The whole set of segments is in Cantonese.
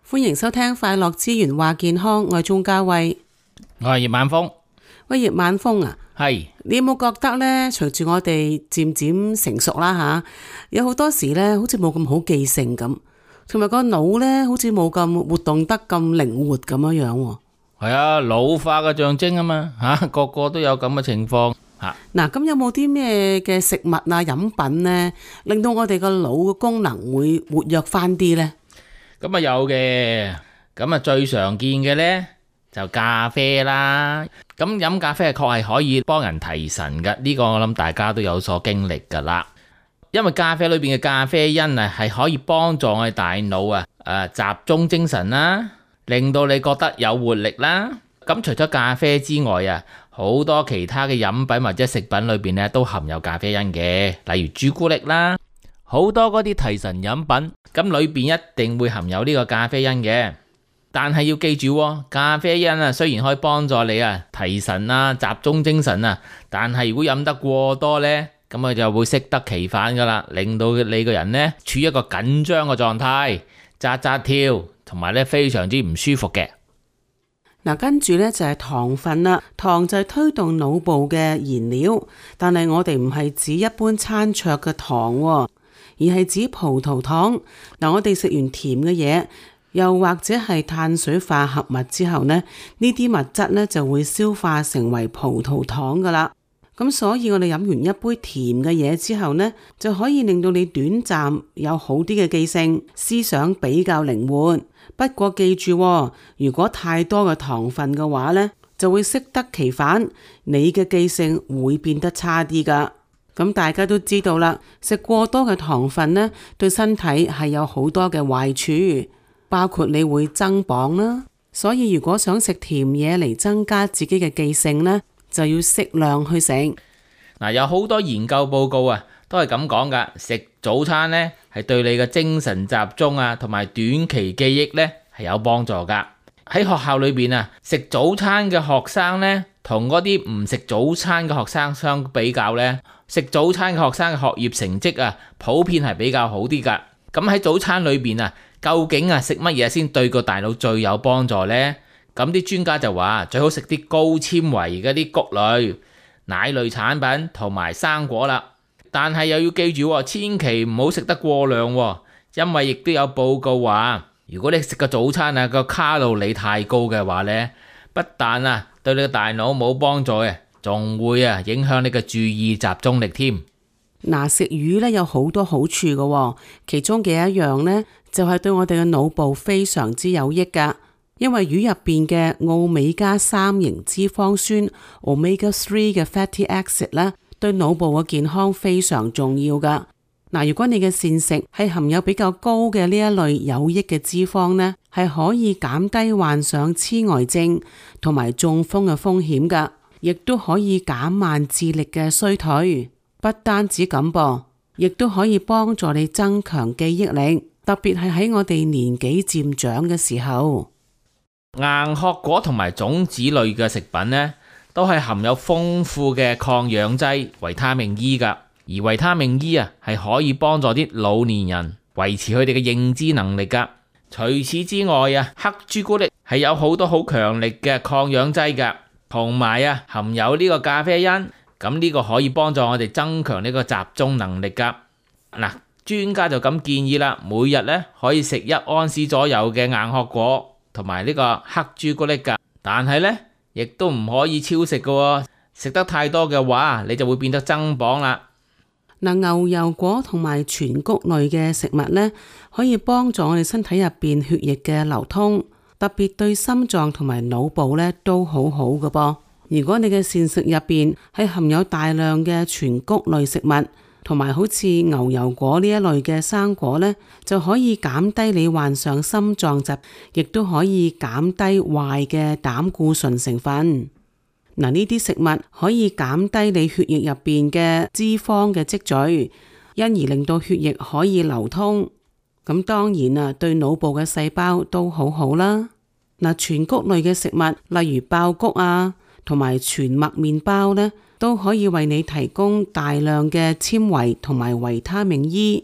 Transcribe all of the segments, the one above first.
歡迎收聽快樂之源話健康，我係鍾嘉慧， 我係葉晚風。 喂，葉晚風啊， 係你有冇覺得呢？隨住我哋漸漸成熟啦吓，有好多時呢，好似冇咁好記性咁，同埋個腦呢，好似冇咁活動得咁靈活咁樣樣。 係啊，老化嘅象徵啊嘛，個個都有咁嘅情況吓。 嗱，咁有冇啲咩嘅食物啊、飲品呢，令到我哋個腦嘅功能會活躍翻啲呢？ 咁啊有嘅，咁啊最常見嘅呢，就咖啡啦。咁飲咖啡確係可以幫人提神噶，呢個我諗大家都有所經歷噶啦。因為咖啡裏邊嘅咖啡因啊，係可以幫助我哋大腦集中精神啦，令到你覺得有活力啦。咁除咗咖啡之外啊，好多其他嘅飲品或者食品裏邊呢，都含有咖啡因嘅，例如朱古力啦。好多嗰啲提神飲品，咁裏邊一定會含有呢個咖啡因嘅。但係要記住喎，咖啡因啊，雖然可以幫助你提神啊、集中精神啊，但係如果飲得過多呢，咁佢就會適得其反噶啦，令到你個人呢處於一個緊張嘅狀態，扎扎跳，同埋呢非常之唔舒服嘅。 嗱，跟住呢就係糖分啦，糖就係推動腦部嘅燃料，但係我哋唔係指一般餐桌嘅糖喎，而係指葡萄糖。嗱，我哋食完甜嘅嘢，又或者係碳水化合物之後呢，呢啲物質呢就會消化成為葡萄糖噶啦。咁所以我哋飲完一杯甜嘅嘢之後呢，就可以令到你短暫有好啲嘅記性，思想比較靈活。不過記住喎，如果太多嘅糖分嘅話呢，就會適得其反，你嘅記性會變得差啲噶。咁大家都知道啦，食過多嘅糖分呢，對身體係有好多嘅壞處，包括你會增磅啦。所以如果想食甜嘢嚟增加自己嘅記性呢，就要適量去食。 嗱，有好多研究報告都係咁講噶。食早餐呢係對你嘅精神集中同埋短期記憶呢係有幫助噶。喺學校裏邊食早餐嘅學生呢，同嗰啲唔食早餐嘅學生相比較呢，食早餐嘅學生嘅學業成績普遍係比較好啲噶。咁喺早餐裏邊究竟食乜嘢先對個大腦最有幫助呢？咁啲專家就話最好食啲高纖維嗰啲穀類、奶類產品同埋生果啦。但係又要記住，千祈唔好食得過量，因為亦都有報告話，如果你食個早餐個卡路里太高嘅話呢，不但對你個大腦冇幫助嘅，仲會影響你嘅注意集中力添。 嗱，食魚呢有好多好處嘅，其中嘅一樣呢，就係對我哋嘅腦部非常之有益噶。因為魚入邊嘅奧美加3型脂肪酸 Omega 3嘅 fatty acid 咧，對腦部嘅健康非常重要噶。嗱，如果你嘅膳食係含有比較高嘅呢一類有益嘅脂肪呢，係可以減低患上痴呆症同埋中風嘅風險噶，亦都可以減慢智力嘅衰退。不單止咁噃，亦都可以幫助你增強記憶力，特別係喺我哋年紀漸長嘅時候。 硬殼果同埋種子類嘅食品呢，都係含有豐富嘅抗氧劑維他命 E 噶。而維他命 E 係可以幫助啲老年人維持佢哋嘅認知能力噶。除此之外黑朱古力係有好多好強力嘅抗氧劑噶，同埋含有呢個咖啡因，咁呢個可以幫助我哋增強呢個集中能力噶。嗱，專家就咁建議啦，每日呢可以食1安士左右嘅硬殼果同埋呢個黑朱古力噶，但係呢亦都唔可以超食噶，食得太多嘅話，你就會變得增磅啦。 嗱，牛油果同埋全穀類嘅食物呢，可以幫助我哋身體入邊血液嘅流通，特別對心臟同埋腦部呢都好好噶噃。如果你嘅膳食入邊係含有大量嘅全穀類食物，同埋好似牛油果呢一類嘅生果呢，就可以減低你患上心臟疾，亦都可以減低壞嘅膽固醇成分。嗱，呢啲食物可以減低你血液入邊嘅脂肪嘅積聚，因而令到血液可以流通。咁當然對腦部嘅細胞都好好啦。嗱，全穀類嘅食物，例如爆谷同埋全麥麵包呢，都可以為你提供大量嘅纖維同埋維他命 E。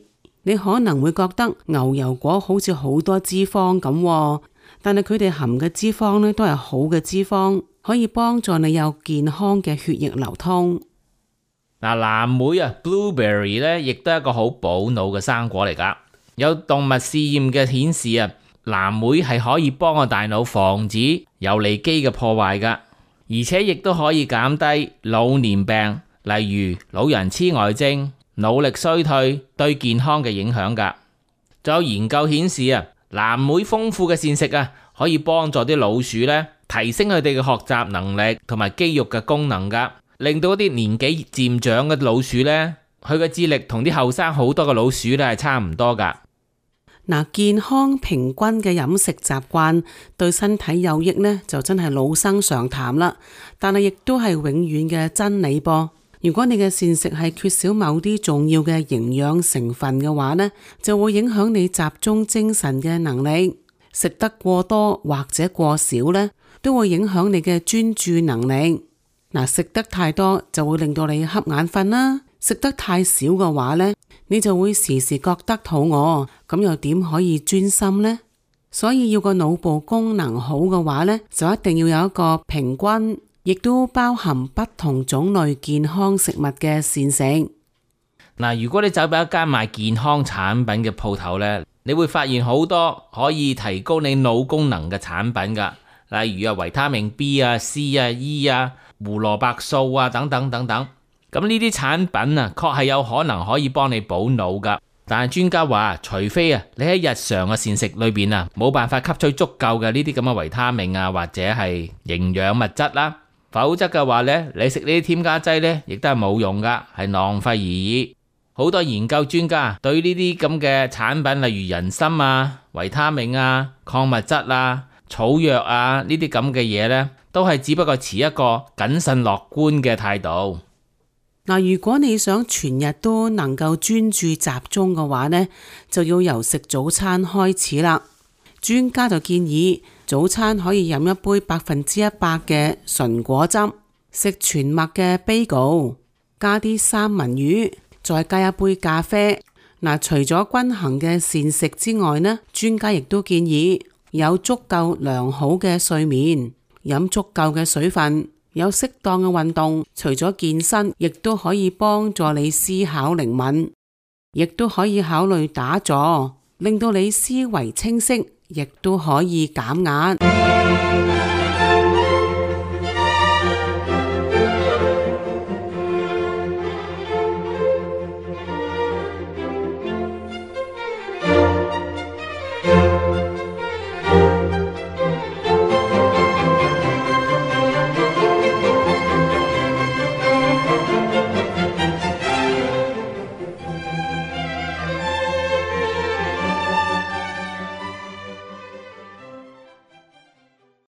你可能會覺得牛油果好似好多脂肪咁，但係佢哋含嘅脂肪呢都係好嘅脂肪，可以幫助你有健康嘅血液流通。 嗱，藍莓啊 ，blueberry 呢亦都係一個好補腦嘅生果嚟噶。有動物試驗嘅顯示啊，藍莓係可以幫個大腦防止游離基嘅破壞噶，而且亦都可以減低老年病，例如老人痴呆症、腦力衰退對健康嘅影響噶。仲有研究顯示啊，藍莓豐富嘅膳食啊，可以幫助啲老鼠呢提升佢哋嘅學習能力同埋肌肉嘅功能噶，令到啲年紀漸長嘅老鼠呢，佢嘅智力同啲後生好多嘅老鼠呢係差唔多噶。 嗱，健康平均嘅飲食習慣對身體有益呢，就真係老生常談啦。但係亦都係永遠嘅真理噃。如果你嘅膳食係缺少某啲重要嘅營養成分嘅話呢，就會影響你集中精神嘅能力。食得過多或者過少呢，都會影響你嘅專注能力。嗱，食得太多就會令到你瞌眼瞓啦，食得太少嘅話呢，你就會時時覺得肚餓，咁又點可以專心呢？所以要個腦部功能好嘅話呢，就一定要有一個平均，亦都包含不同種類健康食物嘅膳食。 嗱，如果你走入一間賣健康產品嘅鋪頭呢，你會發現好多可以提高你腦功能嘅產品噶，例如啊維他命 B 啊、C 啊、E 啊、胡蘿蔔素啊等等等等。咁呢啲產品啊，確係有可能可以幫你補腦噶。但係專家話，除非啊你喺日常嘅膳食裏邊啊冇辦法吸取足夠嘅呢啲咁嘅維他命啊或者係營養物質啦，否則嘅話呢，你食呢啲添加劑呢亦都係冇用噶，係浪費而已。好多研究專家對呢啲咁嘅產品，例如人參啊、維他命啊、礦物質啊、草藥啊呢啲咁嘅嘢呢，都係只不過持一個謹慎樂觀嘅態度。 嗱，如果你想全日都能夠專注集中嘅話呢，就要由食早餐開始啦。專家就建議早餐可以飲一杯100%嘅純果汁，食全麥嘅 bagel， 加啲三文魚，再加一杯咖啡。嗱，除咗均衡嘅膳食之外呢，專家亦都建議有足夠良好嘅睡眠，飲足夠嘅水分，有適當嘅運動。除咗健身，亦都可以幫助你思考靈敏，亦都可以考慮打坐，令到你思維清晰，亦都可以減壓。